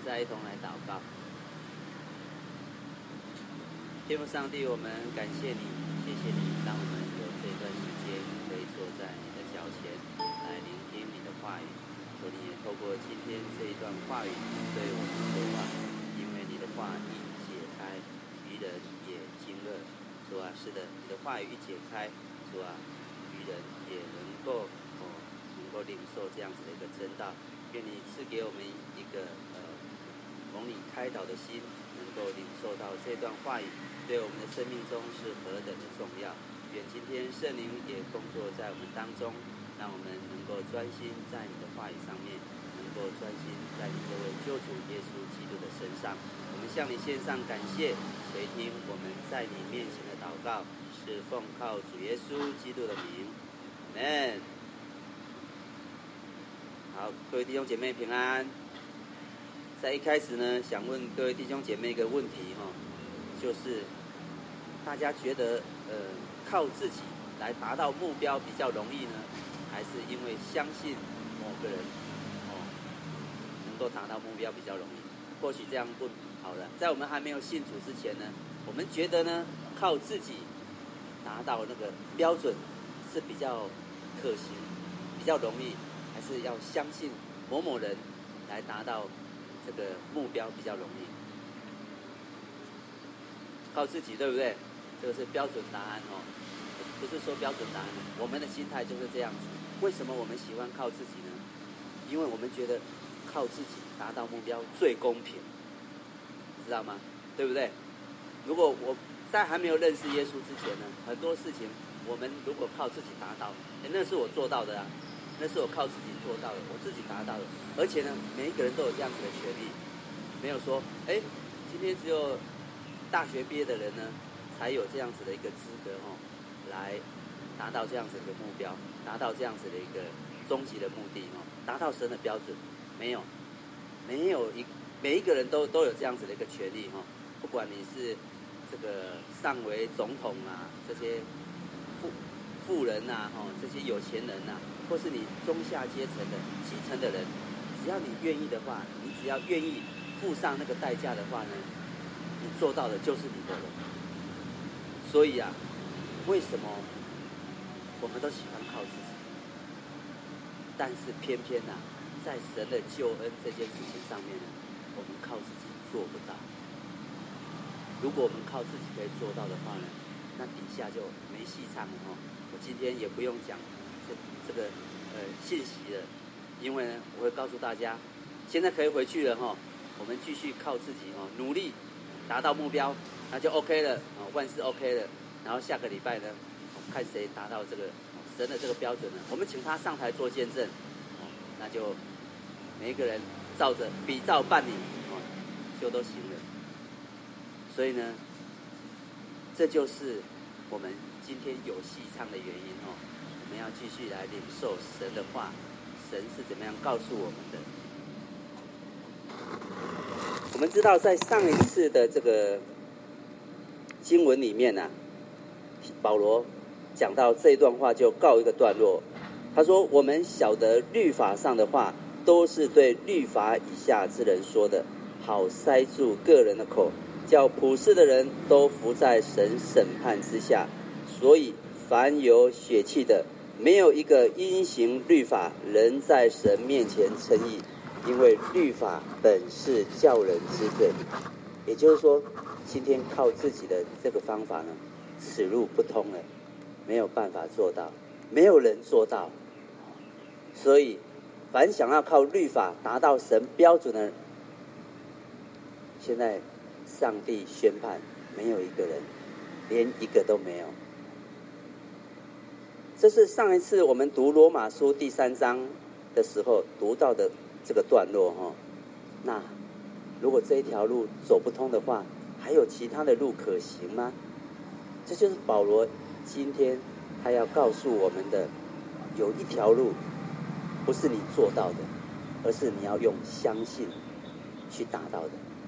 再一同来祷告。天父上帝，我们感谢你，谢谢你让我们有这段时间可以坐在你的脚前来聆听你的话语。求你也透过今天这一段话语对我们说话，因为你的话一解开，愚人也惊愕。主啊，是的，你的话语一解开，主啊，愚人也能够领受这样子的一个真道。愿你赐给我们一个蒙你开导的心，能够领受到这段话语对我们的生命中是何等的重要。愿今天圣灵也工作在我们当中，让我们能够专心在你的话语上面，能够专心在你这位救主耶稣基督的身上。我们向你献上感谢，垂听我们在你面前的祷告，是奉靠主耶稣基督的名。阿们。好，各位弟兄姐妹平安。在一开始呢，想问各位弟兄姐妹一个问题就是大家觉得靠自己来达到目标比较容易呢，还是因为相信某个人能够达到目标比较容易？或许这样问好了，在我们还没有信主之前呢，我们觉得呢，靠自己达到那个标准是比较可行、比较容易，还是要相信某某人来达到这个目标比较容易？靠自己，对不对？这个是标准答案不是说标准答案，我们的心态就是这样子。为什么我们喜欢靠自己呢？因为我们觉得靠自己达到目标最公平，知道吗？对不对？如果我在还没有认识耶稣之前呢，很多事情我们如果靠自己达到，那是我做到的啊，那是我靠自己做到的，我自己达到的。而且呢，每一个人都有这样子的权利，没有说今天只有大学毕业的人呢才有这样子的一个资格来达到这样子的一个目标，达到这样子的一个终极的目的达到神的标准。没有每一个人都有这样子的一个权利不管你是这个上为总统啊，这些富人啊这些有钱人啊，或是你中下阶层的基层的人，只要你愿意的话，你只要愿意付上那个代价的话呢，你做到的就是你的了。所以为什么我们都喜欢靠自己？但是偏偏在神的救恩这件事情上面呢，我们靠自己做不到。如果我们靠自己可以做到的话呢，那底下就没戏唱了我今天也不用讲这个信息了，因为呢，我会告诉大家，现在可以回去了我们继续靠自己努力达到目标，那就 OK 了万事 OK 了。然后下个礼拜呢，看谁达到这个神的这个标准呢，我们请他上台做见证那就每一个人比照办理就都行了。所以呢，这就是我们今天有戏唱的原因我们要继续来领受神的话，神是怎么样告诉我们的。我们知道在上一次的这个经文里面保罗讲到这一段话就告一个段落。他说，我们晓得律法上的话都是对律法以下之人说的，好塞住个人的口，叫普世的人都服在神审判之下。所以凡有血气的，没有一个因行律法能在神面前称义，因为律法本是叫人知罪。也就是说，今天靠自己的这个方法呢，此路不通了，没有办法做到，没有人做到。所以凡想要靠律法达到神标准的，现在上帝宣判没有一个人，连一个都没有。这是上一次我们读罗马书第3章的时候读到的这个段落那如果这一条路走不通的话，还有其他的路可行吗？这就是保罗今天他要告诉我们的，有一条路不是你做到的，而是你要用相信去达到的。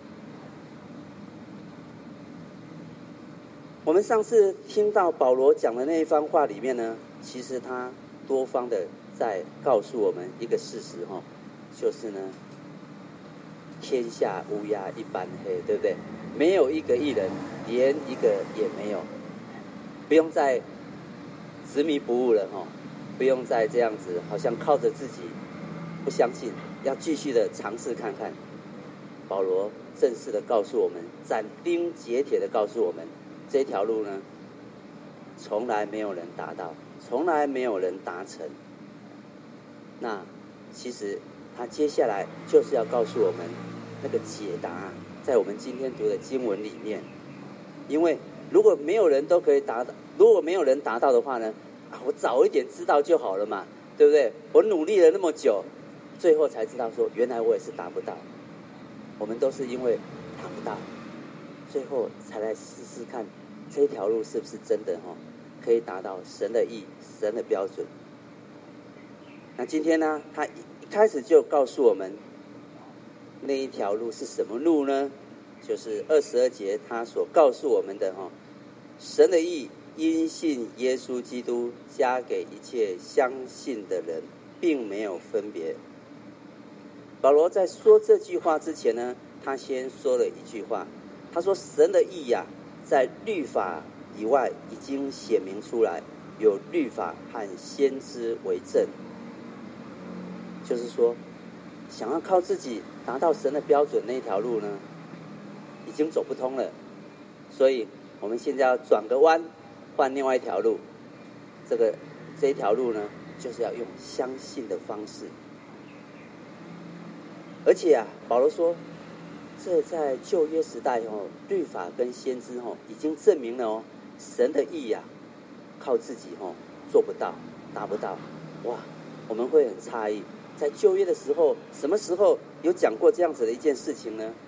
我们上次听到保罗讲的那一番话里面呢，其实他多方的在告诉我们一个事实就是呢， 天下乌鸦一般黑，对不对？没有一个义人，连一个也没有。不用再执迷不悟了不用再这样子，好像靠着自己不相信，要继续的尝试看看。保罗正式的告诉我们，斩钉截铁的告诉我们，这条路呢，从来没有人达到，从来没有人达成。那其实他接下来就是要告诉我们那个解答，在我们今天读的经文里面。因为如果没有人都可以达到，如果没有人达到的话呢，我早一点知道就好了嘛，对不对？我努力了那么久，最后才知道说，原来我也是达不到。我们都是因为达不到，最后才来试试看这条路是不是真的可以达到神的意、神的标准。那今天呢，他一开始就告诉我们，那一条路是什么路呢？就是22节他所告诉我们的神的义因信耶稣基督加给一切相信的人，并没有分别。保罗在说这句话之前呢，他先说了一句话，他说神的义在律法以外已经显明出来，有律法和先知为证。就是说，想要靠自己达到神的标准那条路呢，已经走不通了。所以我们现在要转个弯，换另外一条路。这一条路呢，就是要用相信的方式。而且保罗说，这在旧约时代律法跟先知已经证明了神的义靠自己做不到，达不到。哇，我们会很诧异，在旧约的时候，什么时候有讲过这样子的一件事情呢？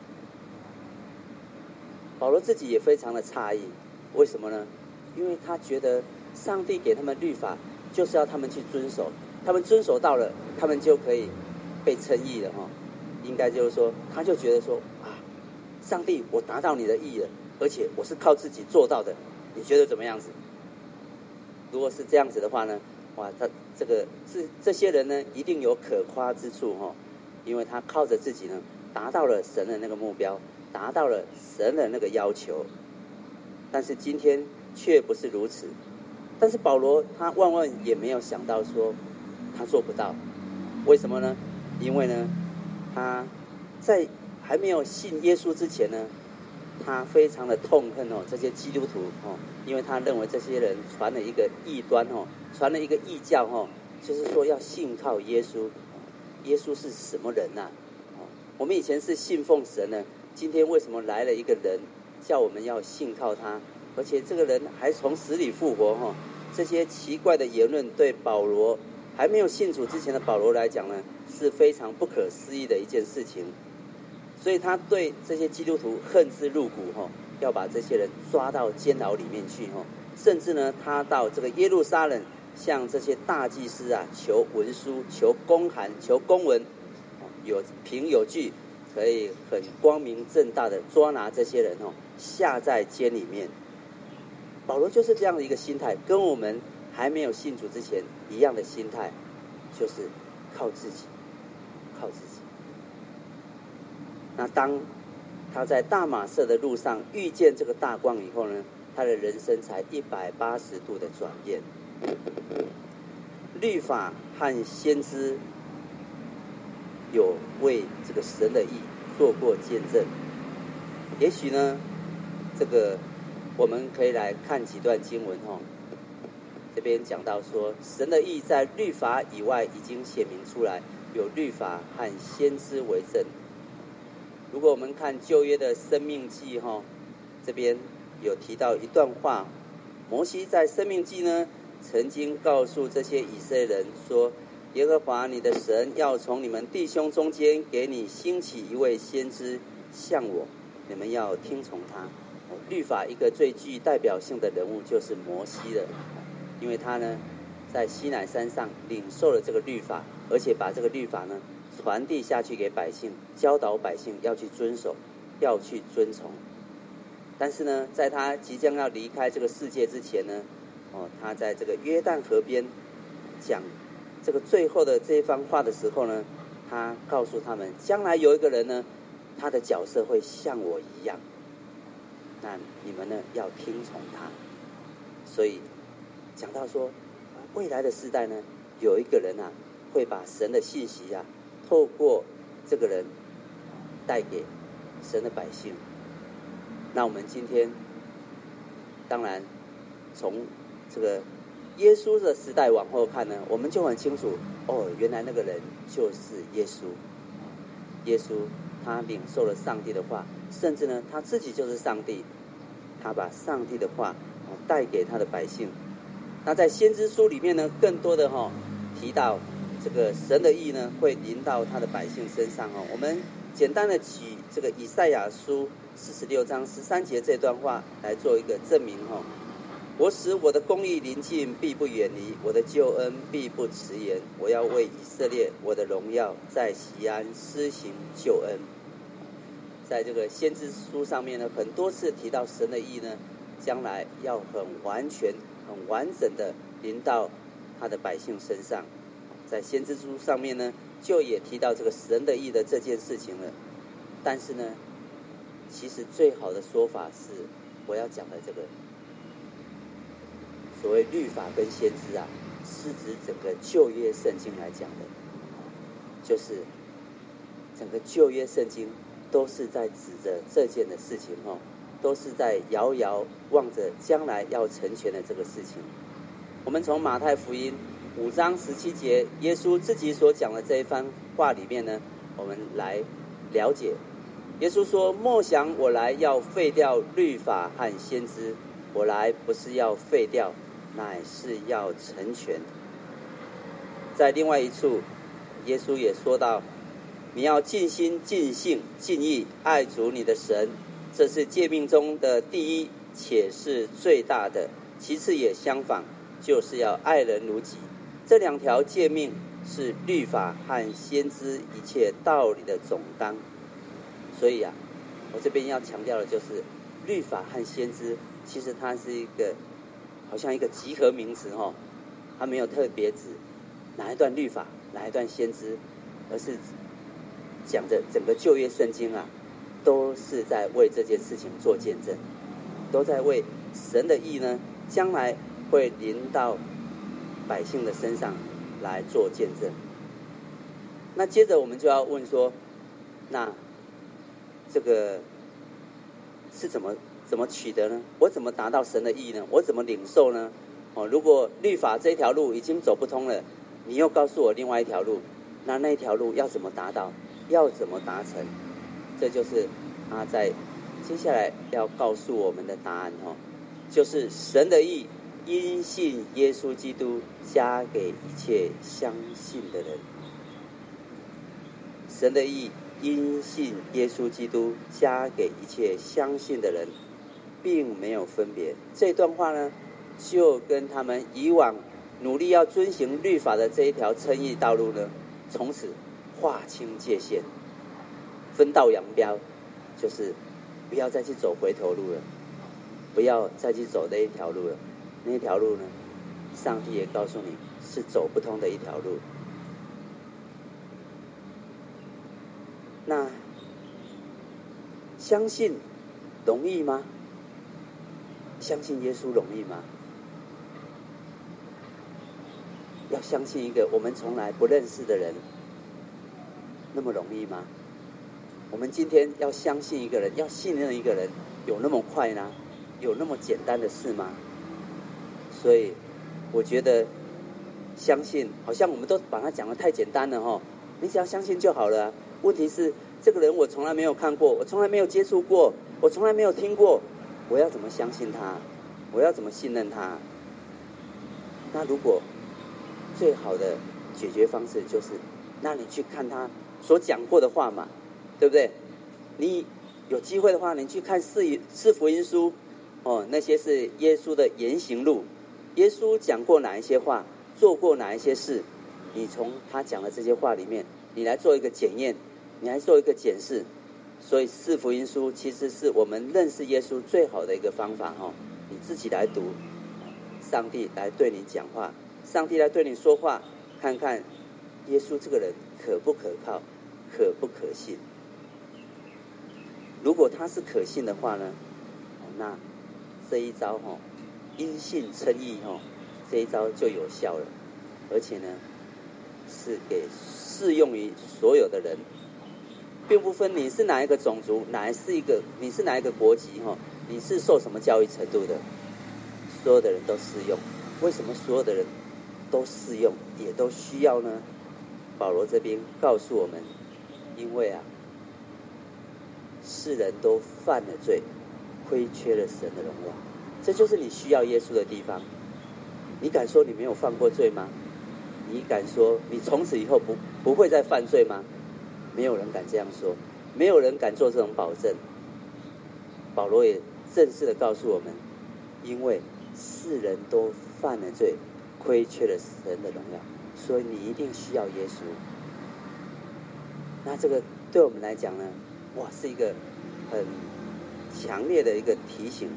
保罗自己也非常的诧异，为什么呢？因为他觉得上帝给他们律法，就是要他们去遵守，他们遵守到了，他们就可以被称义了应该就是说，他就觉得说上帝，我达到你的义了，而且我是靠自己做到的，你觉得怎么样子？如果是这样子的话呢，哇，这些人呢，一定有可夸之处因为他靠着自己呢，达到了神的那个目标，达到了神的那个要求。但是今天却不是如此。但是保罗他万万也没有想到说他做不到，为什么呢？因为呢，他在还没有信耶稣之前呢，他非常的痛恨这些基督徒因为他认为这些人传了一个异端传了一个异教就是说要信靠耶稣。耶稣是什么人我们以前是信奉神呢，今天为什么来了一个人叫我们要信靠他，而且这个人还从死里复活这些奇怪的言论对保罗还没有信主之前的保罗来讲呢，是非常不可思议的一件事情。所以他对这些基督徒恨之入骨要把这些人抓到监牢里面去甚至呢，他到这个耶路撒冷向这些大祭司求文书、求公函、求公文，有凭有据，可以很光明正大的抓拿这些人下在监里面。保罗就是这样的一个心态，跟我们还没有信主之前一样的心态，就是靠自己，靠自己。那当他在大马色的路上遇见这个大光以后呢，他的人生才180度的转变。律法和先知有为这个神的义做过见证。也许呢，这个我们可以来看几段经文这边讲到说，神的义在律法以外已经显明出来，有律法和先知为证。如果我们看旧约的申命记这边有提到一段话，摩西在申命记呢曾经告诉这些以色列人说，耶和华你的神要从你们弟兄中间给你兴起一位先知像我，你们要听从他。律法一个最具代表性的人物就是摩西了，因为他呢在西乃山上领受了这个律法，而且把这个律法呢传递下去给百姓，教导百姓要去遵守，要去遵从。但是呢，在他即将要离开这个世界之前呢，他在这个约旦河边讲这个最后的这一番话的时候呢，他告诉他们，将来有一个人呢他的角色会像我一样，那你们呢要听从他。所以讲到说，未来的世代呢，有一个人啊，会把神的信息啊，透过这个人带给神的百姓。那我们今天当然从这个耶稣的时代往后看呢，我们就很清楚，原来那个人就是耶稣。耶稣他领受了上帝的话，甚至呢他自己就是上帝，他把上帝的话带给他的百姓。那在先知书里面呢，更多的提到这个神的义呢会临到他的百姓身上。我们简单的举这个以赛亚书46章13节这段话来做一个证明。我使我的公义临近，必不远离；我的救恩必不迟延。我要为以色列我的荣耀在锡安施行救恩。在这个先知书上面呢，很多次提到神的义呢，将来要很完全、很完整的临到他的百姓身上。在先知书上面呢，就也提到这个神的义的这件事情了。但是呢，其实最好的说法是，我要讲的这个所谓律法跟先知啊，是指整个旧约圣经来讲的，就是整个旧约圣经都是在指着这件的事情，都是在遥遥望着将来要成全的这个事情。我们从马太福音5章17节，耶稣自己所讲的这一番话里面呢，我们来了解。耶稣说：莫想我来要废掉律法和先知，我来不是要废掉，乃是要成全。在另外一处，耶稣也说到，你要尽心尽性尽意爱主你的神，这是诫命中的第一，且是最大的，其次也相仿，就是要爱人如己。这2条诫命是律法和先知一切道理的总纲。所以啊，我这边要强调的就是，律法和先知其实它是一个好像一个集合名词，它没有特别指哪一段律法哪一段先知，而是讲着整个旧约圣经啊，都是在为这件事情做见证，都在为神的义呢将来会临到百姓的身上来做见证。那接着我们就要问说，那这个是怎么取得呢？我怎么达到神的义呢？我怎么领受呢？如果律法这条路已经走不通了，你又告诉我另外一条路，那一条路要怎么达到？要怎么达成？这就是他在接下来要告诉我们的答案，就是神的义因信耶稣基督加给一切相信的人。神的义因信耶稣基督加给一切相信的人，并没有分别。这段话呢，就跟他们以往努力要遵行律法的这一条称义道路呢，从此划清界限，分道扬镳，就是不要再去走回头路了，不要再去走那一条路了。那一条路呢，上帝也告诉你是走不通的一条路。那相信容易吗？相信耶稣容易吗？要相信一个我们从来不认识的人，那么容易吗？我们今天要相信一个人，要信任一个人，有那么快呢？有那么简单的事吗？所以我觉得相信好像我们都把它讲得太简单了，你只要相信就好了。问题是这个人我从来没有看过，我从来没有接触过，我从来没有听过，我要怎么相信他？我要怎么信任他？那如果最好的解决方式就是，那你去看他所讲过的话嘛，对不对？你有机会的话，你去看四福音书，那些是耶稣的言行录，耶稣讲过哪一些话，做过哪一些事，你从他讲的这些话里面，你来做一个检验，你来做一个检视。所以四福音书其实是我们认识耶稣最好的一个方法，你自己来读，上帝来对你讲话，上帝来对你说话，看看耶稣这个人可不可靠，可不可信。 如果他是可信的话呢，那这一招因信称义这一招就有效了，而且呢是适用于所有的人，并不分你是哪一个种族，你是哪一个国籍你是受什么教育程度的，所有的人都适用。为什么所有的人都适用，也都需要呢？保罗这边告诉我们，因为世人都犯了罪，亏缺了神的荣耀，这就是你需要耶稣的地方。你敢说你没有犯过罪吗？你敢说你从此以后不会再犯罪吗？没有人敢这样说，没有人敢做这种保证。保罗也正式的告诉我们，因为世人都犯了罪，亏缺了神的荣耀，所以你一定需要耶稣。那这个对我们来讲呢，是一个很强烈的一个提醒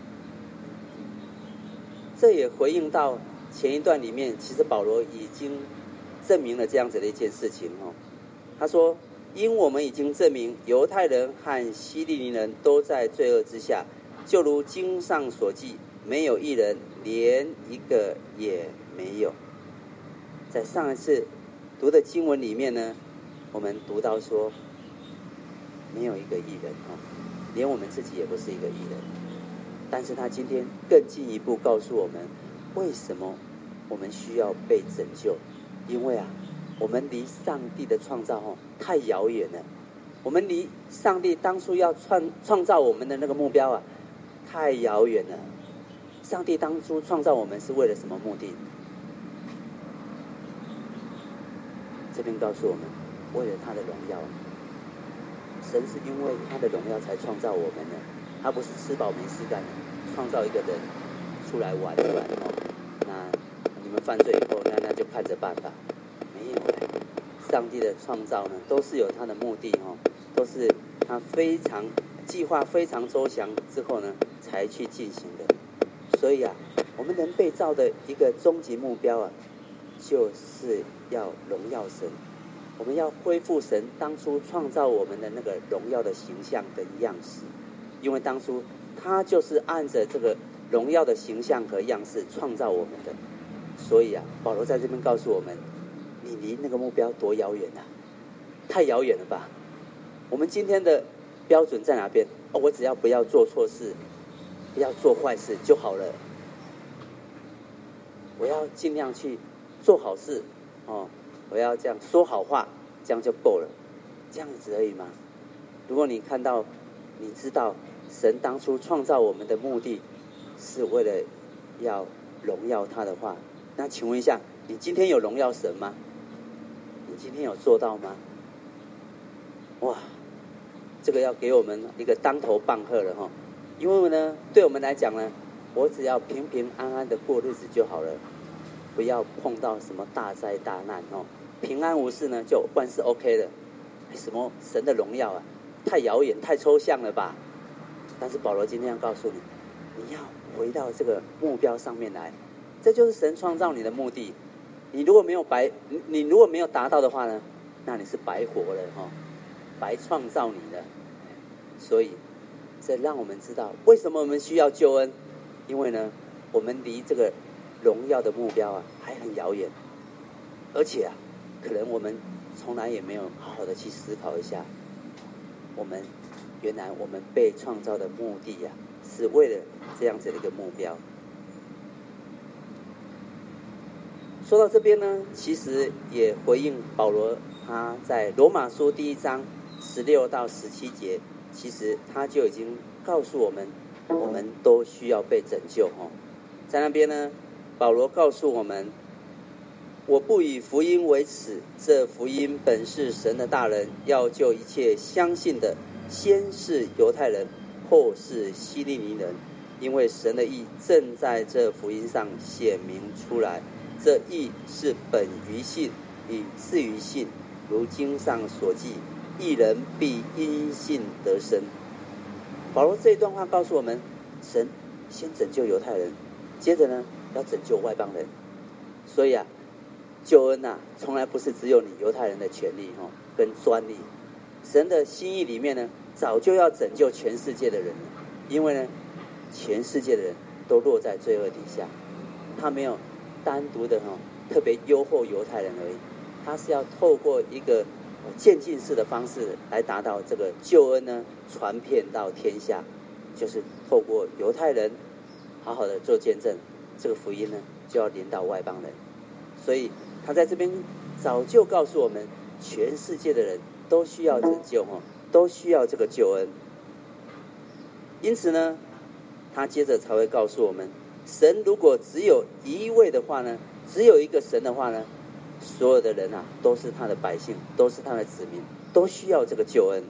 这也回应到前一段里面，其实保罗已经证明了这样子的一件事情他说，因我们已经证明犹太人和希利尼人都在罪恶之下，就如经上所记，没有一人，连一个也没有。在上一次读的经文里面呢，我们读到说没有一个义人连我们自己也不是一个义人。但是他今天更进一步告诉我们，为什么我们需要被拯救？因为我们离上帝的创造太遥远了。我们离上帝当初要创造我们的那个目标太遥远了。上帝当初创造我们是为了什么目的？这边告诉我们，为了他的荣耀。神是因为他的荣耀才创造我们的，他不是吃饱没事干创造一个人出来玩那你们犯罪以后那就看着办吧。没有上帝的创造呢，都是有他的目的都是他计划非常周详之后呢才去进行的。所以我们人被造的一个终极目标就是要荣耀神。我们要恢复神当初创造我们的那个荣耀的形象跟样式，因为当初他就是按着这个荣耀的形象和样式创造我们的。所以保罗在这边告诉我们，你离那个目标多遥远太遥远了吧。我们今天的标准在哪边？我只要不要做错事，不要做坏事就好了，我要尽量去做好事我要这样说好话，这样就够了，这样子而已吗？如果你知道神当初创造我们的目的是为了要荣耀他的话，那请问一下，你今天有荣耀神吗？你今天有做到吗？这个要给我们一个当头棒喝了因为呢，对我们来讲呢，我只要平平安安的过日子就好了，不要碰到什么大灾大难平安无事呢，就万事 OK 了。什么神的荣耀太遥远太抽象了吧。但是保罗今天要告诉你，你要回到这个目标上面来，这就是神创造你的目的。你如果没有达到的话呢，那你是白活了白创造你的。所以这让我们知道为什么我们需要救恩，因为呢我们离这个荣耀的目标还很遥远，而且可能我们从来也没有好好的去思考一下，原来我们被创造的目的是为了这样子的一个目标。说到这边呢，其实也回应保罗他在罗马书第1章16到17节，其实他就已经告诉我们，我们都需要被拯救在那边呢，保罗告诉我们，我不以福音为耻，这福音本是神的大能，要救一切相信的，先是犹太人，后是希利尼人，因为神的义正在这福音上显明出来，这义是本于信，以至于信，如经上所记，义人必因信得生。保罗这一段话告诉我们，神先拯救犹太人，接着呢要拯救外邦人。所以救恩从来不是只有你犹太人的权利跟专利。神的心意里面呢， 早就要拯救全世界的人了，因为呢，全世界的人都落在罪恶底下，他没有单独的特别优厚犹太人而已，他是要透过一个渐进式的方式来达到这个救恩呢，传遍到天下，就是透过犹太人好好的做见证，这个福音呢就要临到外邦人。所以他在这边早就告诉我们，全世界的人都需要拯救，都需要这个救恩。因此呢，他接着才会告诉我们，神如果只有一位的话呢，只有一个神的话呢，所有的人啊都是他的百姓，都是他的子民，都需要这个救恩。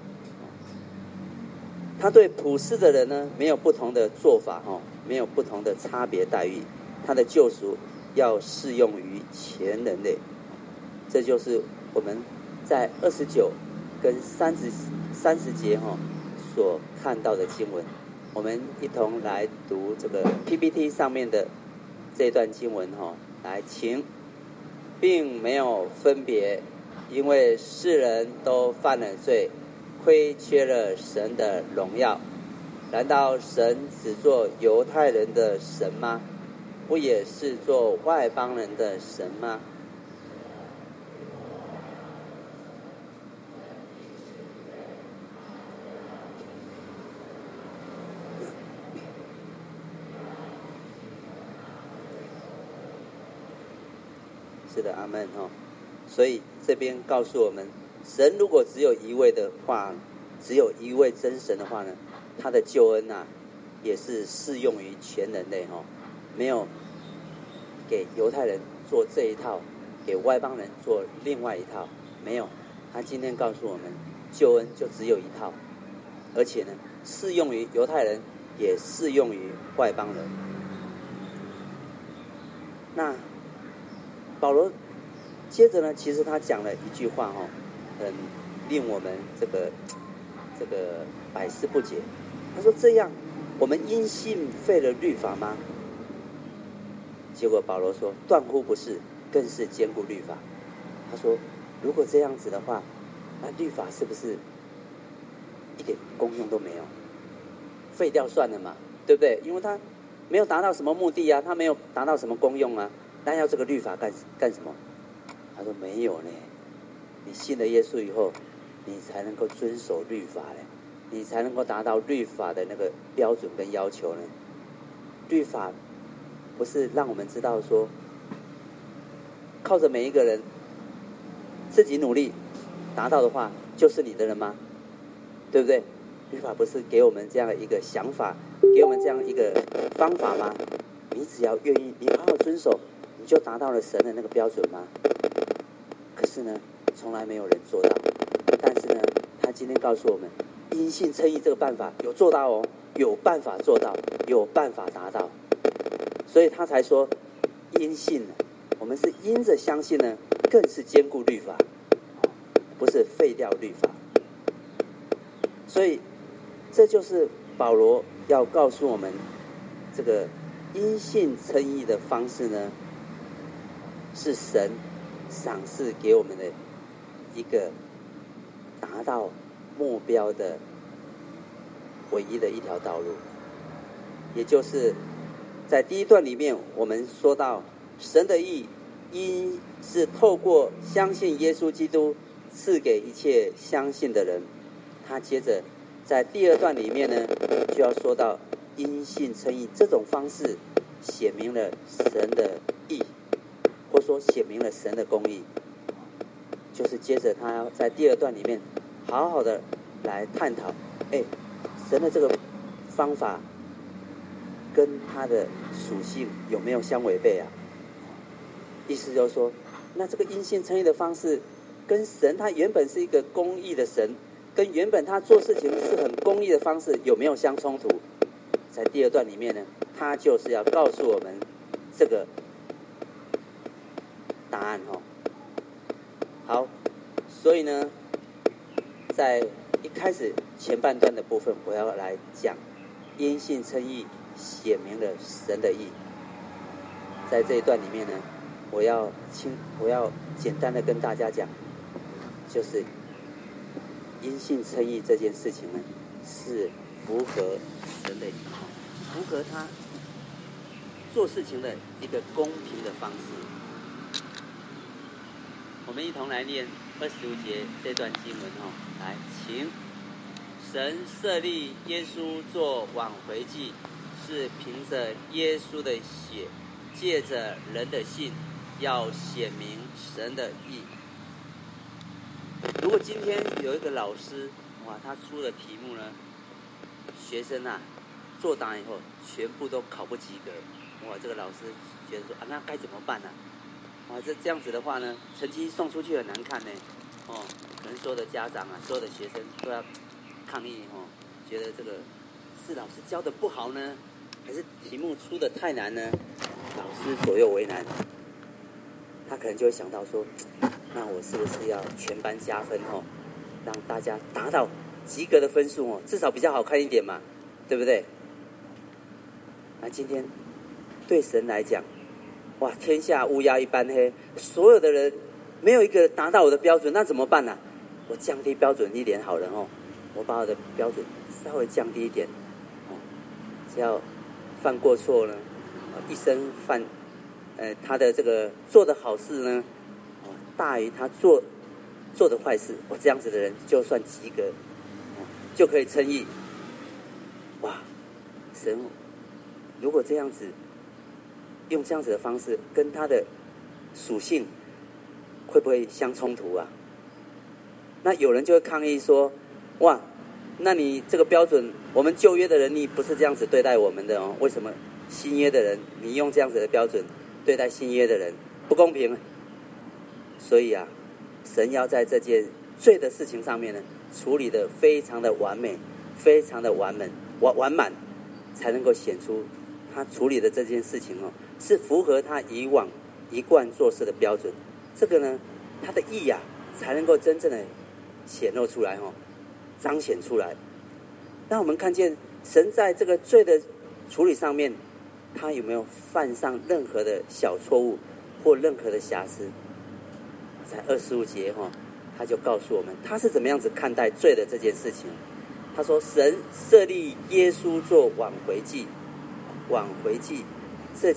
他对普世的人呢没有不同的做法，没有不同的差别待遇，他的救赎要适用于全人类。这就是我们在29跟30节所看到的经文。我们一同来读这个 PPT 上面的这段经文来，请。并没有分别，因为世人都犯了罪，亏缺了神的荣耀。难道神只做犹太人的神吗？不也是做外邦人的神吗？是的，阿们所以这边告诉我们，神如果只有一位的话，只有一位真神的话呢，他的救恩也是适用于全人类没有给犹太人做这一套，给外邦人做另外一套，没有。他今天告诉我们，救恩就只有一套，而且呢，适用于犹太人，也适用于外邦人。那保罗接着呢，其实他讲了一句话很令我们这个百思不解。他说：“这样，我们因信废了律法吗？”结果保罗说：“断乎不是，更是坚固律法。”他说：“如果这样子的话，那律法是不是一点功用都没有？废掉算了嘛，对不对？因为他没有达到什么目的啊，他没有达到什么功用啊。那要这个律法干什么？”他说：“没有呢，你信了耶稣以后，你才能够遵守律法呢，你才能够达到律法的那个标准跟要求呢。律法不是让我们知道说，靠着每一个人自己努力达到的话，就是你的人吗？对不对？律法不是给我们这样一个想法，给我们这样一个方法吗？你只要愿意，你好好遵守，你就达到了神的那个标准吗？可是呢，从来没有人做到。但是呢，他今天告诉我们，因信称义这个办法有做到哦，有办法做到，有办法达到。所以他才说，因信呢，我们是因着相信呢，更是坚固律法，不是废掉律法。所以这就是保罗要告诉我们，这个因信称义的方式呢，是神赏赐给我们的一个达到目标的唯一的一条道路。也就是在第一段里面我们说到，神的义因是透过相信耶稣基督赐给一切相信的人。他接着在第二段里面呢，就要说到因信称义这种方式显明了神的义，或说显明了神的公义。就是接着他要在第二段里面好好的来探讨，神的这个方法跟他的属性有没有相违背啊？意思就是说，那这个因信称义的方式跟神他原本是一个公义的神，跟原本他做事情是很公义的方式有没有相冲突？在第二段里面呢，他就是要告诉我们这个答案好，所以呢，在一开始前半段的部分，我要来讲因信称义显明了神的义。在这一段里面呢，我要简单的跟大家讲，就是因信称义这件事情呢，是符合神的符合他做事情的一个公平的方式。我们一同来念25节这段经文来，请。神设立耶稣做挽回祭，是凭着耶稣的血，借着人的信，要显明神的义。如果今天有一个老师，他出了题目呢，学生做答案以后全部都考不及格，这个老师觉得说那该怎么办呢？这样子的话呢，成绩送出去很难看呢。可能所有的家长所有的学生都要抗议觉得这个是老师教的不好呢，还是题目出的太难呢？老师左右为难，他可能就会想到说，那我是不是要全班加分让大家达到及格的分数至少比较好看一点嘛，对不对？那今天对神来讲，天下乌鸦一般黑，所有的人没有一个达到我的标准，那怎么办呢？我降低标准一点好了我把我的标准稍微降低一点只要犯过错呢，一生犯他的这个做的好事呢大于他做的坏事，这样子的人就算及格就可以称义。神如果这样子用这样子的方式，跟他的属性会不会相冲突啊？那有人就会抗议说，那你这个标准，我们旧约的人你不是这样子对待我们的为什么新约的人你用这样子的标准对待新约的人，不公平？所以神要在这件罪的事情上面呢，处理得非常的完美，非常的完满，才能够显出他处理的这件事情是符合他以往一贯做事的标准。这个呢，他的义才能够真正的显露出来彰显出来。让我们看见神在这个罪的处理上面，他有没有犯上任何的小错误或任何的瑕疵？在25节他就告诉我们他是怎么样子看待罪的这件事情。他说神设立耶稣做挽回祭。挽回祭这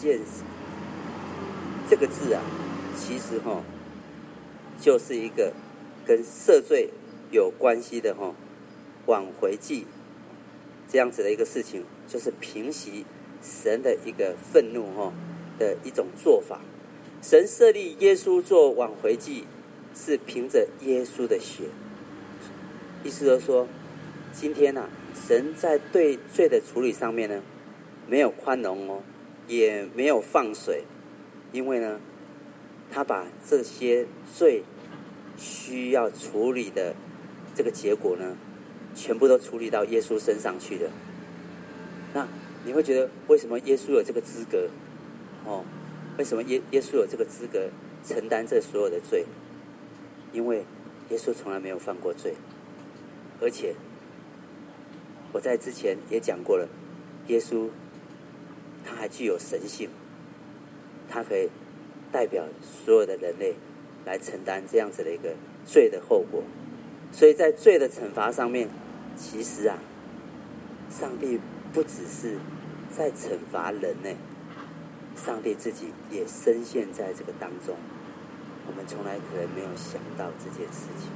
个字其实就是一个跟赦罪有关系的挽回祭这样子的一个事情，就是平息神的一个愤怒的一种做法。神设立耶稣做挽回祭，是凭着耶稣的血。意思就是说，今天神在对罪的处理上面呢，没有宽容也没有放水，因为呢，他把这些罪需要处理的这个结果呢，全部都处理到耶稣身上去了。那你会觉得为什么耶稣有这个资格为什么耶稣有这个资格承担这所有的罪？因为耶稣从来没有犯过罪，而且我在之前也讲过了，耶稣他还具有神性，他可以代表所有的人类来承担这样子的一个罪的后果。所以在罪的惩罚上面，其实上帝不只是在惩罚人呢，上帝自己也深陷在这个当中，我们从来可能没有想到这件事情。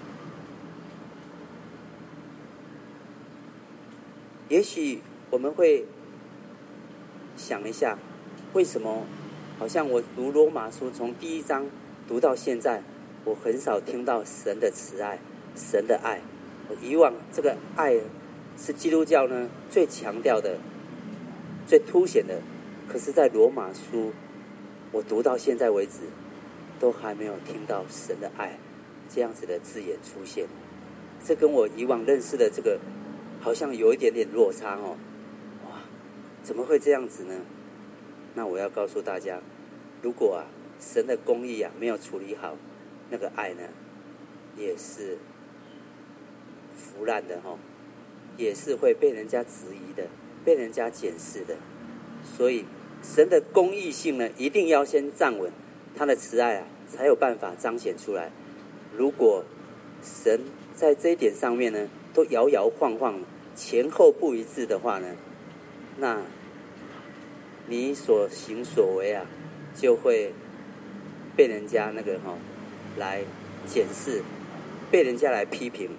也许我们会想一下，为什么好像我读罗马书从第1章读到现在，我很少听到神的慈爱，神的爱。我以往这个爱是基督教呢最强调的、最凸显的，可是在罗马书我读到现在为止，都还没有听到神的爱这样子的字眼出现。这跟我以往认识的这个好像有一点点落差怎么会这样子呢？那我要告诉大家，如果神的公义没有处理好，那个爱呢也是腐烂的也是会被人家质疑的，被人家检视的。所以神的公义性呢，一定要先站稳，他的慈爱才有办法彰显出来。如果神在这一点上面呢，都摇摇晃晃，前后不一致的话呢，那你所行所为啊，就会被人家那个来检视，被人家来批评。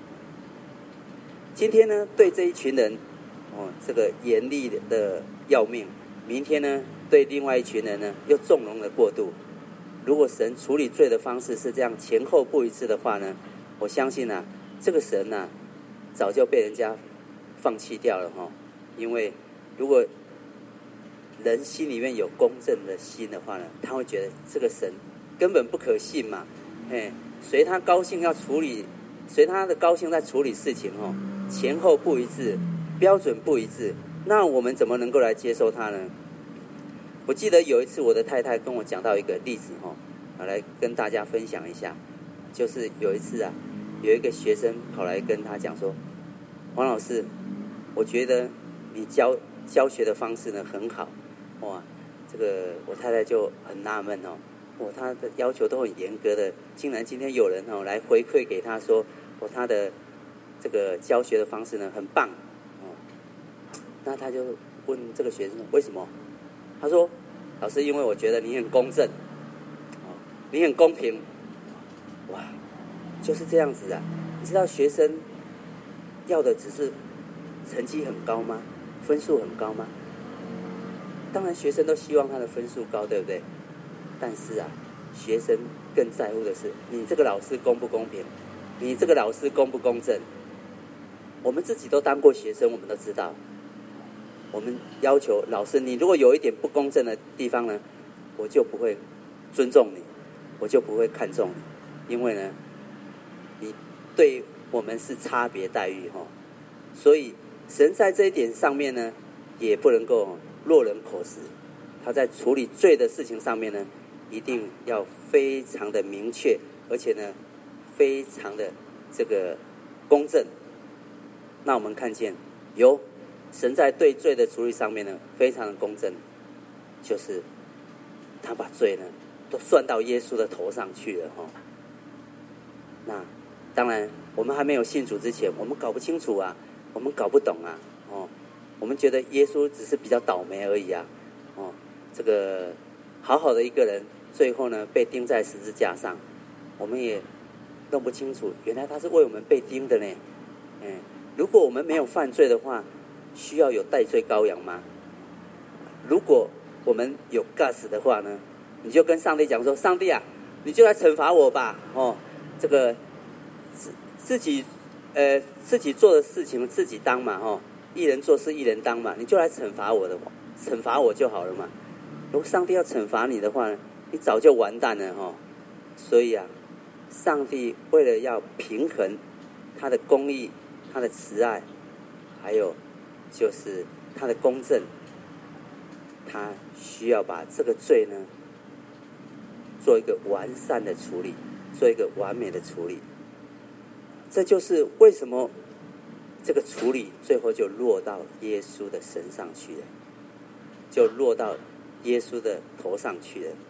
今天呢，对这一群人这个严厉的要命，明天呢，对另外一群人呢，又纵容的过度。如果神处理罪的方式是这样前后不一致的话呢，我相信啊，这个神啊，早就被人家放弃掉了因为如果人心里面有公正的心的话呢，他会觉得这个神根本不可信嘛，随他高兴要处理，随他的高兴在处理事情前后不一致，标准不一致，那我们怎么能够来接受他呢？我记得有一次我的太太跟我讲到一个例子来跟大家分享一下。就是有一次啊，有一个学生跑来跟他讲说，黄老师，我觉得你教学的方式呢很好。哇，这个我太太就很纳闷他的要求都很严格的，竟然今天有人来回馈给他说他的这个教学的方式呢很棒那他就问这个学生为什么？他说，老师，因为我觉得你很公正你很公平。哇，就是这样子啊！你知道学生要的只是成绩很高吗？分数很高吗？当然学生都希望他的分数高，对不对？但是啊，学生更在乎的是你这个老师公不公平，你这个老师公不公正。我们自己都当过学生，我们都知道，我们要求老师，你如果有一点不公正的地方呢，我就不会尊重你，我就不会看重你，因为呢，你对我们是差别待遇所以神在这一点上面呢，也不能够落人口实。他在处理罪的事情上面呢，一定要非常的明确，而且呢，非常的这个公正。那我们看见神在对罪的处理上面呢，非常的公正，就是他把罪呢都算到耶稣的头上去了那当然，我们还没有信主之前，我们搞不清楚啊，我们搞不懂啊我们觉得耶稣只是比较倒霉而已啊这个好好的一个人，最后呢被钉在十字架上，我们也弄不清楚，原来他是为我们被钉的呢。如果我们没有犯罪的话，需要有代罪羔羊吗？如果我们有 guts 的话呢，你就跟上帝讲说，上帝啊，你就来惩罚我吧这个自己做的事情自己当嘛一人做事一人当嘛，你就来惩罚我就好了嘛。如果上帝要惩罚你的话呢，你早就完蛋了所以啊，上帝为了要平衡他的公义，他的慈爱，还有就是他的公正，他需要把这个罪呢做一个完善的处理，做一个完美的处理。这就是为什么这个处理最后就落到耶稣的身上去了，就落到耶稣的头上去了。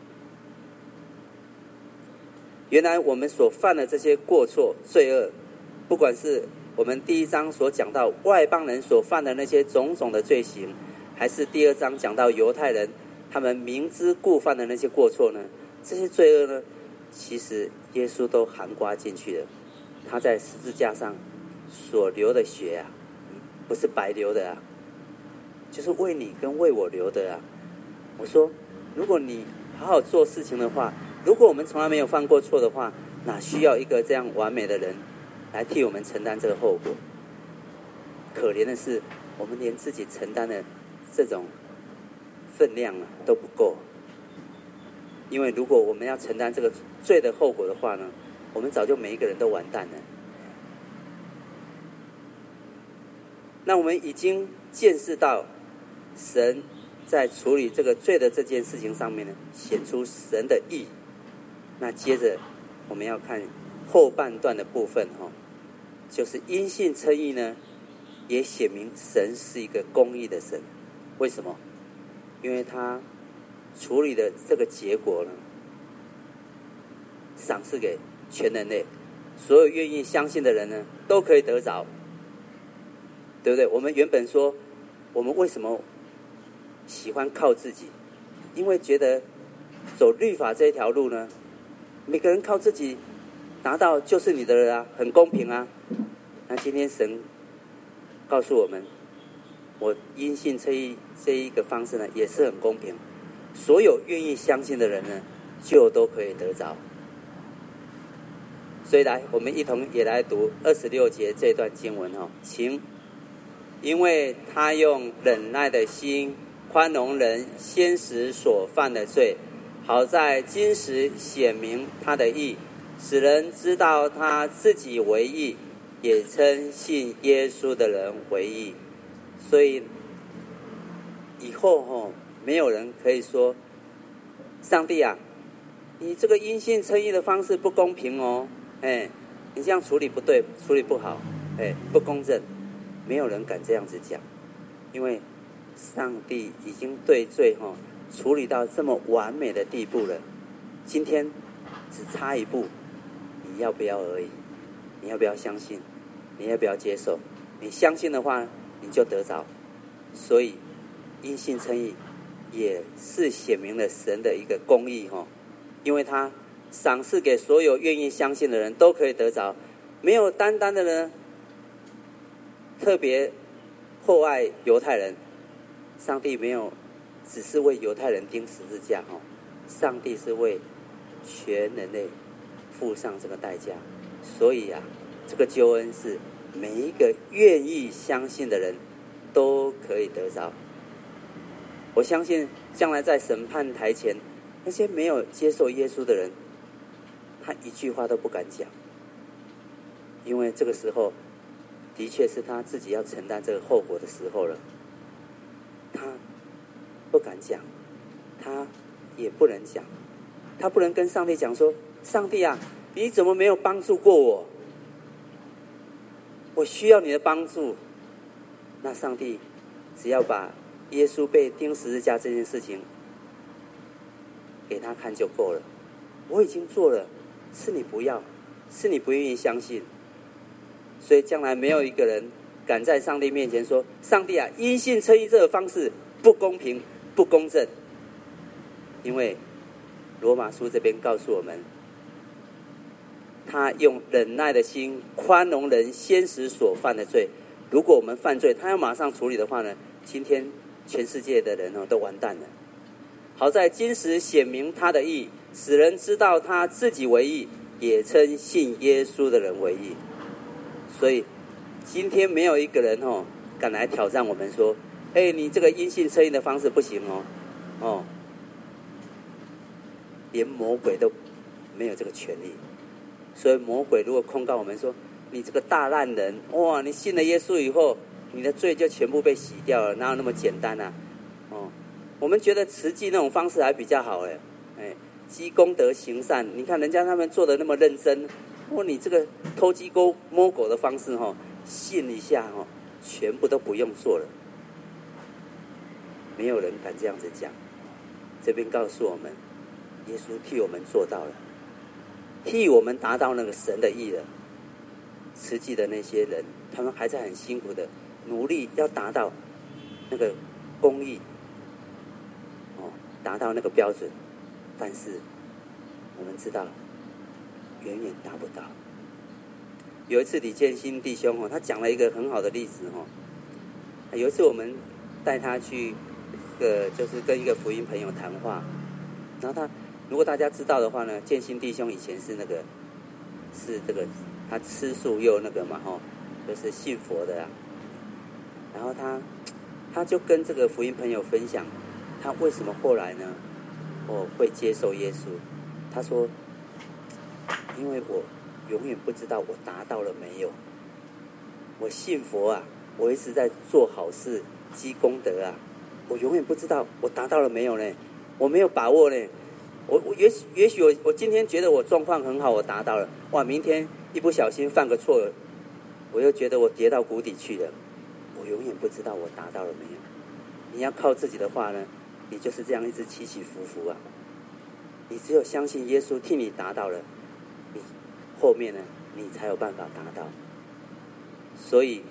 原来我们所犯的这些过错罪恶，不管是我们第一章所讲到外邦人所犯的那些种种的罪行，还是第二章讲到犹太人他们明知故犯的那些过错呢，这些罪恶呢，其实耶稣都含括进去了。他在十字架上所流的血啊，不是白流的啊，就是为你跟为我流的啊。我说，如果你好好做事情的话，如果我们从来没有犯过错的话，哪需要一个这样完美的人来替我们承担这个后果？可怜的是，我们连自己承担的这种分量都不够。因为如果我们要承担这个罪的后果的话呢，我们早就每一个人都完蛋了。那我们已经见识到神在处理这个罪的这件事情上面呢，显出神的义。那接着我们要看后半段的部分就是因信称义呢，也显明神是一个公义的神。为什么？因为他处理的这个结果呢，赏赐给全人类， 所有愿意相信的人呢，都可以得着，对不对？我们原本说，我们为什么喜欢靠自己？因为觉得走律法这一条路呢，每个人靠自己拿到就是你的了啊，很公平啊。那今天神告诉我们，我因信这一个方式呢，也是很公平。所有愿意相信的人呢，就都可以得着。所以来，我们一同也来读26节这段经文哦，请。因为他用忍耐的心宽容人先时所犯的罪，好在今时显明他的义，使人知道他自己为义，也称信耶稣的人为义。所以以后没有人可以说，上帝啊，你这个因信称义的方式不公平哦，你这样处理不对，处理不好，不公正。没有人敢这样子讲，因为上帝已经对罪处理到这么完美的地步了。今天只差一步，你要不要而已？你要不要相信？你要不要接受？你相信的话，你就得着。所以因信称义也是显明了神的一个公义因为他赏赐给所有愿意相信的人都可以得着，没有单单的呢特别厚爱犹太人，上帝没有只是为犹太人钉十字架上帝是为全人类付上这个代价。所以这个救恩是每一个愿意相信的人都可以得着。我相信将来在审判台前，那些没有接受耶稣的人，他一句话都不敢讲，因为这个时候的确是他自己要承担这个后果的时候了。他不敢讲，他也不能讲，他不能跟上帝讲说，上帝啊，你怎么没有帮助过我？我需要你的帮助。那上帝只要把耶稣被钉十字架这件事情给他看就够了。我已经做了，是你不要，是你不愿意相信。所以将来没有一个人敢在上帝面前说，上帝啊，因信称义这个方式不公平不公正。因为罗马书这边告诉我们，他用忍耐的心宽容人先时所犯的罪。如果我们犯罪，他要马上处理的话呢，今天全世界的人都完蛋了。好在今时显明他的义，使人知道他自己为义，也称信耶稣的人为义。所以今天没有一个人敢来挑战我们说，你这个因信称义的方式不行连魔鬼都没有这个权利。所以魔鬼如果控告我们说，你这个大烂人，哇，你信了耶稣以后，你的罪就全部被洗掉了，哪有那么简单啊？我们觉得慈济那种方式还比较好积功德行善。你看人家他们做的那么认真，你这个偷鸡摸狗的方式信一下全部都不用做了。没有人敢这样子讲。这边告诉我们，耶稣替我们做到了，替我们达到那个神的义了。慈济的那些人，他们还在很辛苦的努力要达到那个公义达到那个标准，但是我们知道远远达不到。有一次李建新弟兄他讲了一个很好的例子有一次我们带他去就是跟一个福音朋友谈话，然后如果大家知道的话呢，建新弟兄以前是这个他吃素又那个嘛就是信佛的然后他就跟这个福音朋友分享他为什么后来呢会接受耶稣。他说，因为我永远不知道我达到了没有。我信佛我一直在做好事积功德我永远不知道我达到了没有呢，我没有把握呢。我也许我今天觉得我状况很好，我达到了，哇，明天一不小心犯个错，我又觉得我跌到谷底去了，我永远不知道我达到了没有。你要靠自己的话呢，你就是这样一直起起伏伏你只有相信耶稣替你达到了，你后面呢你才有办法达到。所以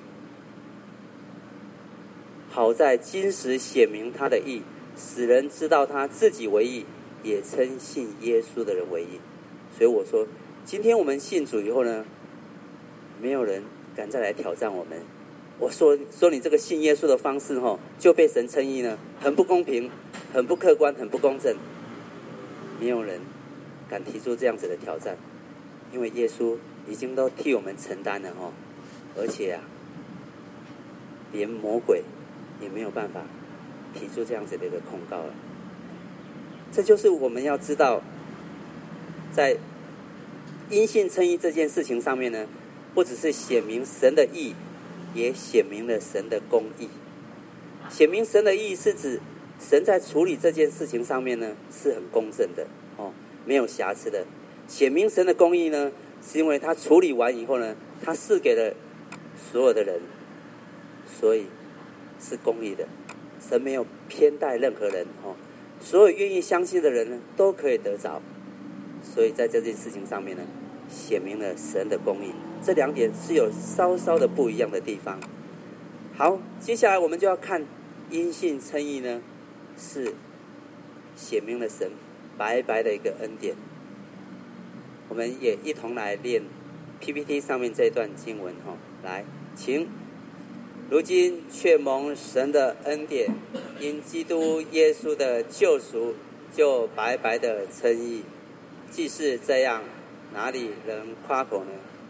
好在今时显明他的义，使人知道他自己为义，也称信耶稣的人为义。所以我说，今天我们信主以后呢，没有人敢再来挑战我们。我说你这个信耶稣的方式就被神称义呢，很不公平，很不客观，很不公正。没有人敢提出这样子的挑战，因为耶稣已经都替我们承担了而且连魔鬼也没有办法提出这样子的一个控告了。这就是我们要知道，在因信称义这件事情上面呢，不只是显明神的义，也显明了神的公义。显明神的义是指神在处理这件事情上面呢是很公正的没有瑕疵的。显明神的公义呢，是因为他处理完以后呢，他赐给了所有的人，所以是公义的。神没有偏待任何人所有愿意相信的人呢都可以得着。所以在这件事情上面呢，显明了神的公义。这两点是有稍稍的不一样的地方。好，接下来我们就要看因信称义呢，是显明了神白白的一个恩典。我们也一同来练 PPT 上面这段经文来，请。如今却蒙神的恩典，因基督耶稣的救赎，就白白的称义。既是这样，哪里能夸口呢？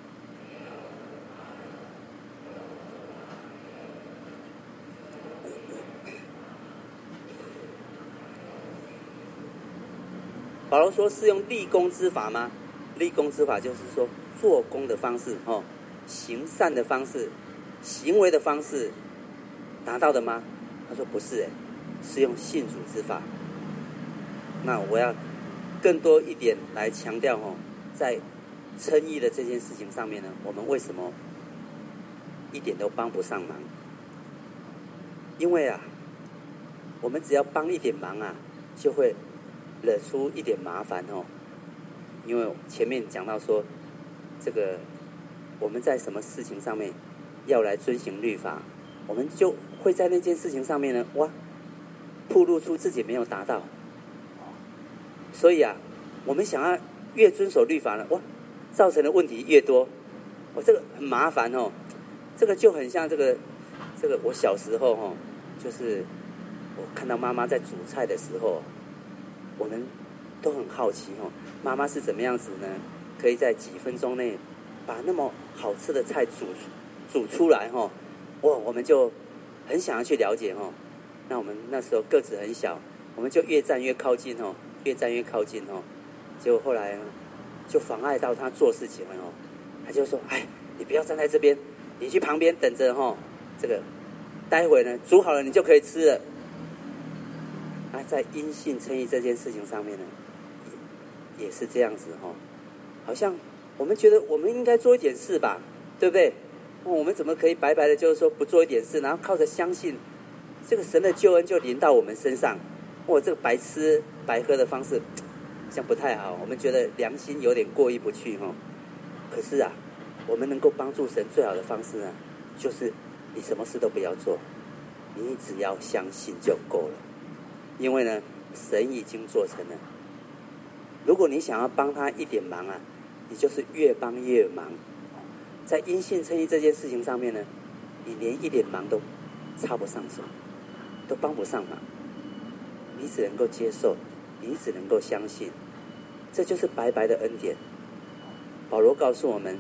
保罗说是用立功之法吗？立功之法就是说做工的方式行善的方式，行为的方式达到的吗？他说不是是用信主之法。那我要更多一点来强调在称义的这件事情上面呢，我们为什么一点都帮不上忙？因为我们只要帮一点忙就会惹出一点麻烦因为前面讲到说，这个我们在什么事情上面要来遵行律法，我们就会在那件事情上面呢，暴露出自己没有达到。所以我们想要越遵守律法呢，造成的问题越多。这个很麻烦这个就很像这个我小时候就是我看到妈妈在煮菜的时候，我们都很好奇妈妈是怎么样子呢，可以在几分钟内把那么好吃的菜煮出来我们就很想要去了解那我们那时候个子很小，我们就越站越靠近越站越靠近结果后来就妨碍到他做事情了他就说你不要站在这边，你去旁边等着这个待会呢煮好了你就可以吃了。在因信称义这件事情上面呢，也是这样子好像我们觉得我们应该做一点事吧，对不对我们怎么可以白白的就是说不做一点事，然后靠着相信这个神的救恩就临到我们身上？这个白吃白喝的方式好像不太好，我们觉得良心有点过意不去可是我们能够帮助神最好的方式呢，就是你什么事都不要做，你只要相信就够了。因为呢神已经做成了。如果你想要帮他一点忙你就是越帮越忙。在因信称义这件事情上面呢，你连一点忙都插不上手，都帮不上忙。你只能够接受，你只能够相信，这就是白白的恩典。保罗告诉我们，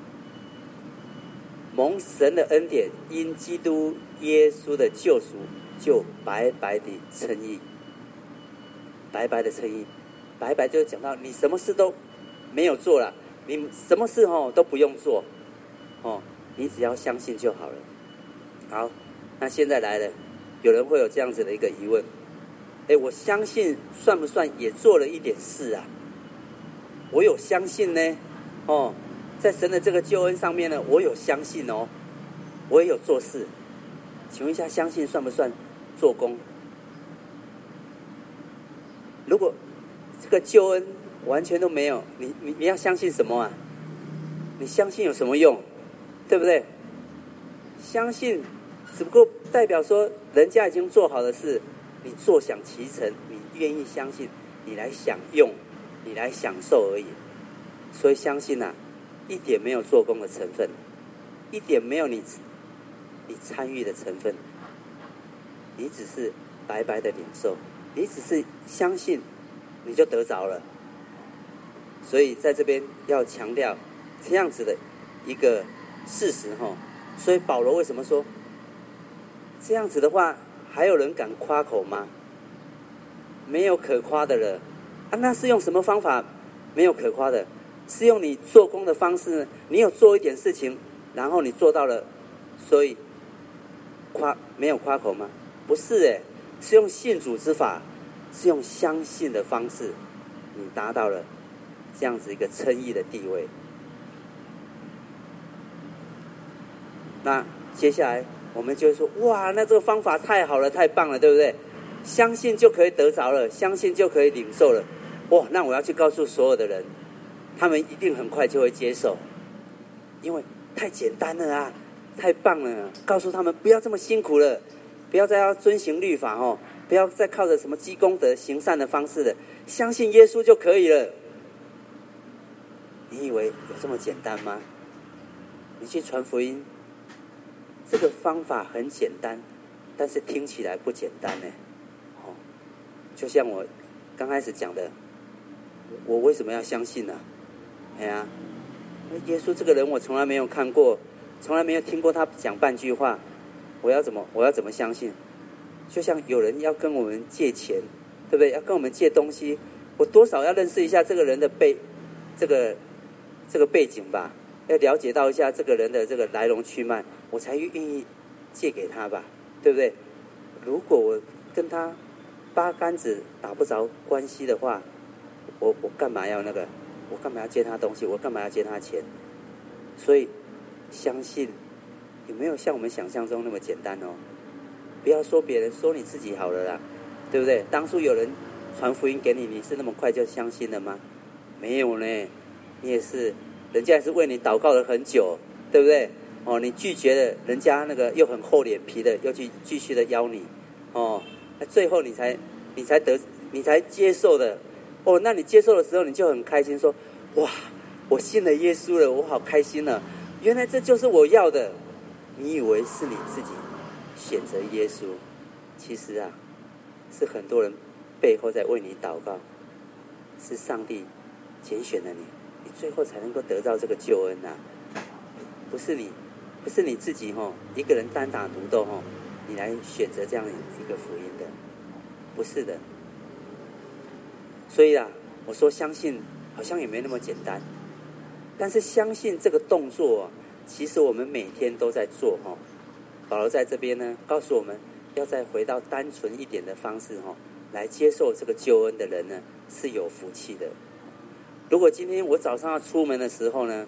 蒙神的恩典，因基督耶稣的救赎，就白白的称义。白白的称义，白白就是讲到你什么事都没有做了，你什么事都不用做你只要相信就好了。好，那现在来了，有人会有这样子的一个疑问，我相信算不算也做了一点事我有相信呢在神的这个救恩上面呢，我有相信我也有做事。请问一下，相信算不算做工？如果这个救恩完全都没有，你要相信什么你相信有什么用？对不对？相信只不过代表说人家已经做好的事，你坐享其成，你愿意相信，你来享用，你来享受而已。所以相信啊，一点没有做工的成分，一点没有你参与的成分，你只是白白的领受，你只是相信，你就得着了。所以在这边要强调这样子的一个事实哈。所以保罗为什么说这样子的话，还有人敢夸口吗？没有可夸的了啊！那是用什么方法没有可夸的？是用你做工的方式呢？你有做一点事情，然后你做到了，所以没有夸口吗？不是哎，是用信主之法，是用相信的方式，你达到了这样子一个称义的地位。那接下来我们就会说，哇，那这个方法太好了，太棒了，对不对？相信就可以得着了，相信就可以领受了。哇，那我要去告诉所有的人，他们一定很快就会接受，因为太简单了啊，太棒了！告诉他们不要这么辛苦了，不要再要遵行律法哦，不要再靠着什么积功德行善的方式了，相信耶稣就可以了。你以为有这么简单吗？你去传福音，这个方法很简单，但是听起来不简单呢。就像我刚开始讲的，我为什么要相信呢？哎呀，耶稣这个人我从来没有看过，从来没有听过他讲半句话，我要怎么相信？就像有人要跟我们借钱，对不对？要跟我们借东西，我多少要认识一下这个人的这个背景吧，要了解到一下这个人的这个来龙去脉，我才愿意借给他吧，对不对？如果我跟他八竿子打不着关系的话，我干嘛要我干嘛要借他东西？我干嘛要借他钱？所以相信有没有像我们想象中那么简单哦？不要说别人，说你自己好了啦，对不对？当初有人传福音给你，你是那么快就相信了吗？没有呢，你也是，人家也是为你祷告了很久，对不对？哦，你拒绝了人家又很厚脸皮的，又去继续的邀你，哦，最后你才接受的。哦，那你接受的时候，你就很开心，说：哇，我信了耶稣了，我好开心了！原来这就是我要的。你以为是你自己选择耶稣，其实啊，是很多人背后在为你祷告，是上帝拣选了你，你最后才能够得到这个救恩啊！不是你自己一个人单打独斗你来选择这样一个福音的，不是的。所以我说相信好像也没那么简单，但是相信这个动作其实我们每天都在做保罗在这边呢，告诉我们要再回到单纯一点的方式来接受这个救恩的人呢，是有福气的。如果今天我早上要出门的时候呢，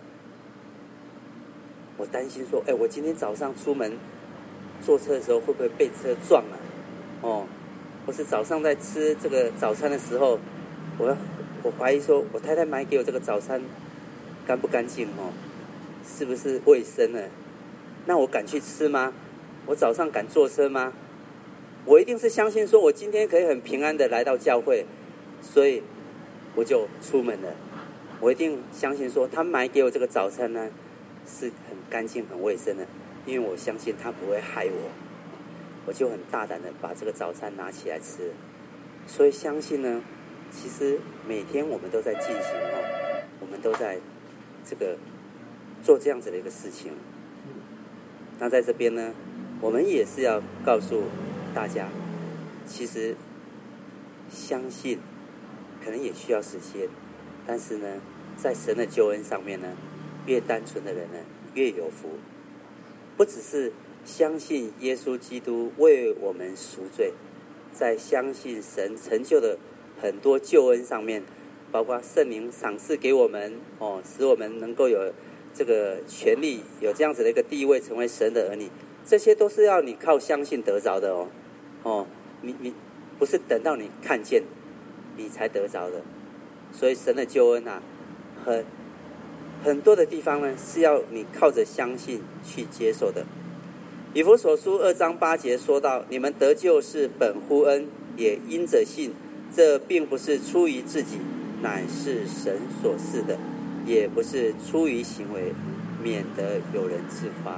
我担心说，我今天早上出门坐车的时候会不会被车撞或是早上在吃这个早餐的时候，我怀疑说我太太买给我这个早餐干不干净是不是卫生呢？那我敢去吃吗？我早上敢坐车吗？我一定是相信说我今天可以很平安的来到教会，所以我就出门了。我一定相信说他买给我这个早餐呢是很干净很卫生的，因为我相信他不会害我，我就很大胆的把这个早餐拿起来吃。所以相信呢，其实每天我们都在进行我们都在这个做这样子的一个事情。那在这边呢，我们也是要告诉大家，其实相信可能也需要时间，但是呢，在神的救恩上面呢，越单纯的人呢越有福。不只是相信耶稣基督为我们赎罪，在相信神成就的很多救恩上面，包括圣灵赏赐给我们使我们能够有这个权利，有这样子的一个地位，成为神的儿女，这些都是要你靠相信得着的你不是等到你看见你才得着的。所以神的救恩很多的地方呢是要你靠着相信去接受的。以弗所书2章8节说到，你们得救是本乎恩，也因着信，这并不是出于自己，乃是神所赐的，也不是出于行为，免得有人自夸。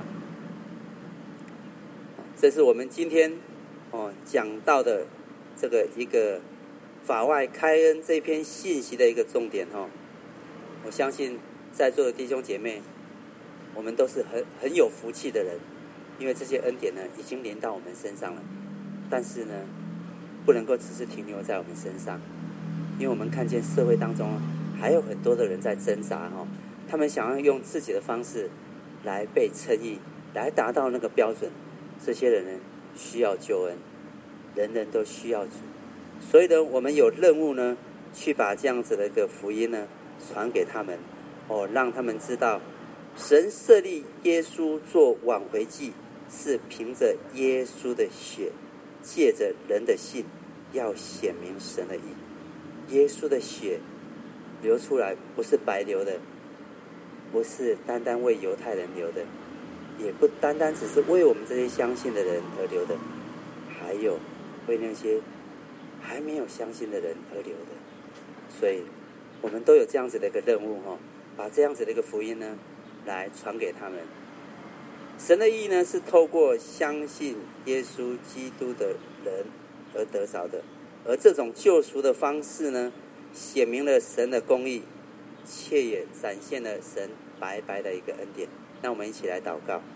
这是我们今天讲到的这个一个法外开恩这篇信息的一个重点。我相信在座的弟兄姐妹，我们都是很有福气的人，因为这些恩典呢已经临到我们身上了。但是呢，不能够只是停留在我们身上，因为我们看见社会当中还有很多的人在挣扎，他们想要用自己的方式来被称义，来达到那个标准。这些人呢需要救恩，人人都需要主，所以呢，我们有任务呢，去把这样子的一个福音呢传给他们，让他们知道，神设立耶稣做挽回祭，是凭着耶稣的血，借着人的信，要显明神的义。耶稣的血流出来，不是白流的，不是单单为犹太人流的，也不单单只是为我们这些相信的人而流的，还有为那些还没有相信的人而流的。所以我们都有这样子的一个任务，把这样子的一个福音呢来传给他们。神的义呢是透过相信耶稣基督的人而得着的，而这种救赎的方式呢，显明了神的公义，却也展现了神白白的一个恩典。让我们一起来祷告。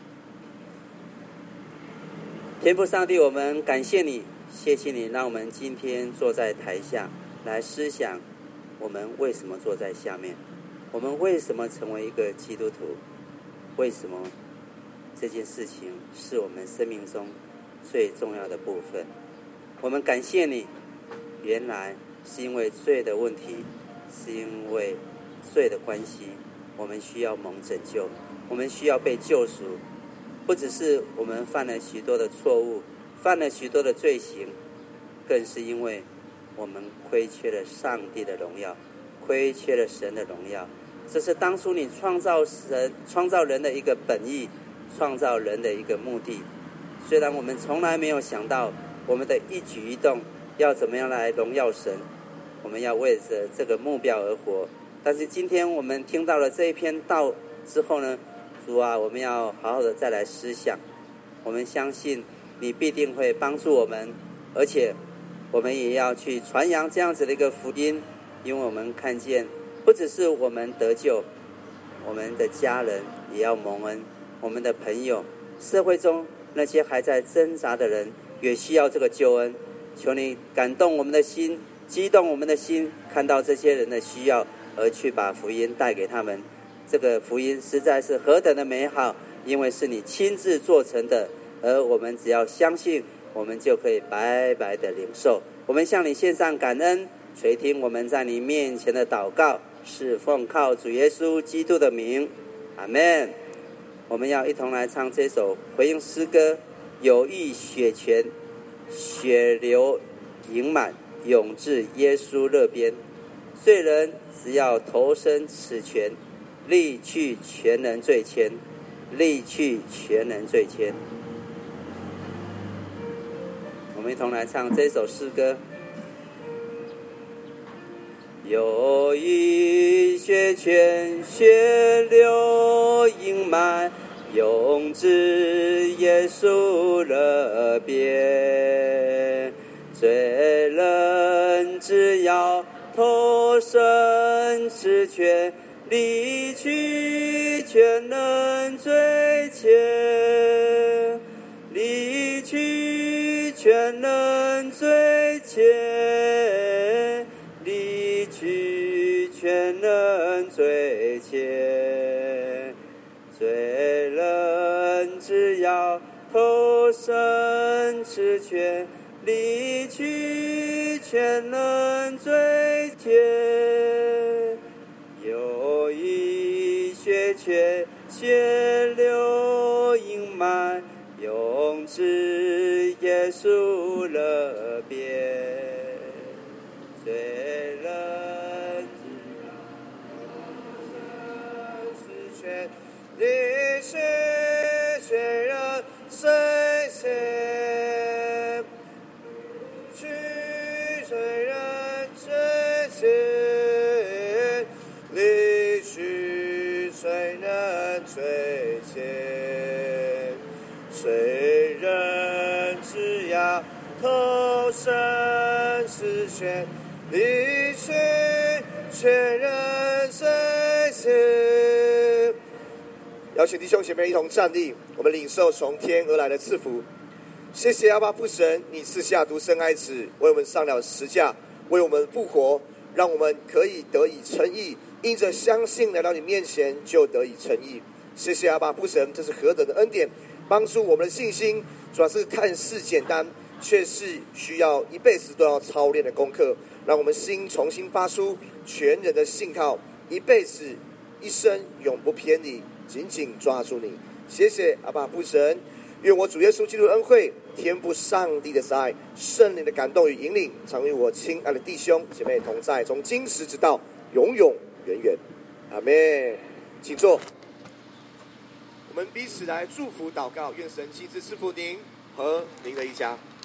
天父上帝，我们感谢你，谢谢你让我们今天坐在台下来思想，我们为什么坐在下面，我们为什么成为一个基督徒，为什么这件事情是我们生命中最重要的部分。我们感谢你，原来是因为罪的问题，是因为罪的关系，我们需要蒙拯救，我们需要被救赎。不只是我们犯了许多的错误，犯了许多的罪行，更是因为我们亏缺了上帝的荣耀，亏缺了神的荣耀。这是当初你创造人的一个本意，创造人的一个目的。虽然我们从来没有想到我们的一举一动要怎么样来荣耀神，我们要为着这个目标而活。但是今天我们听到了这一篇道之后呢，主啊，我们要好好的再来思想。我们相信你必定会帮助我们，而且我们也要去传扬这样子的一个福音，因为我们看见不只是我们得救，我们的家人也要蒙恩，我们的朋友，社会中那些还在挣扎的人也需要这个救恩。求你感动我们的心，激动我们的心，看到这些人的需要，而去把福音带给他们。这个福音实在是何等的美好，因为是你亲自做成的，而我们只要相信，我们就可以白白的领受。我们向你献上感恩，垂听我们在你面前的祷告，是奉靠主耶稣基督的名，阿们。我们要一同来唱这首回应诗歌，有意血泉，血流盈满，涌至耶稣肋边。罪人只要投身此泉，力去全能罪愆，力去全能罪愆。我们一同来唱这首诗歌。有一血泉，血流盈满，涌至耶稣肋边。罪人只要投身此泉，力去全能罪愆，力去全能罪愆，力去全能罪愆。罪人只要投身此泉，力去全能罪愆。有一血泉，血流盈满，涌至耶稣肋边。罪人只要投身你是全人随行，去全人随行，你去全人随行，谁人只要投身实现，你去全人随行。邀请弟兄姐妹一同站立，我们领受从天而来的赐福。谢谢阿爸父神，你赐下独生爱子，为我们上了十架，为我们复活，让我们可以得以称义，因着相信来到你面前就得以称义。谢谢阿爸父神，这是何等的恩典，帮助我们的信心。主要是看似简单，却是需要一辈子都要操练的功课，让我们心重新发出全人的信靠，一辈子一生永不偏离，紧紧抓住你。谢谢阿爸父神，愿我主耶稣基督的恩惠、天父上帝的慈爱、圣灵的感动与引领，常与我亲爱的弟兄姐妹同在，从今时直到永永远远。阿们。请坐。我们彼此来祝福祷告，愿神亲自赐福您和您的一家。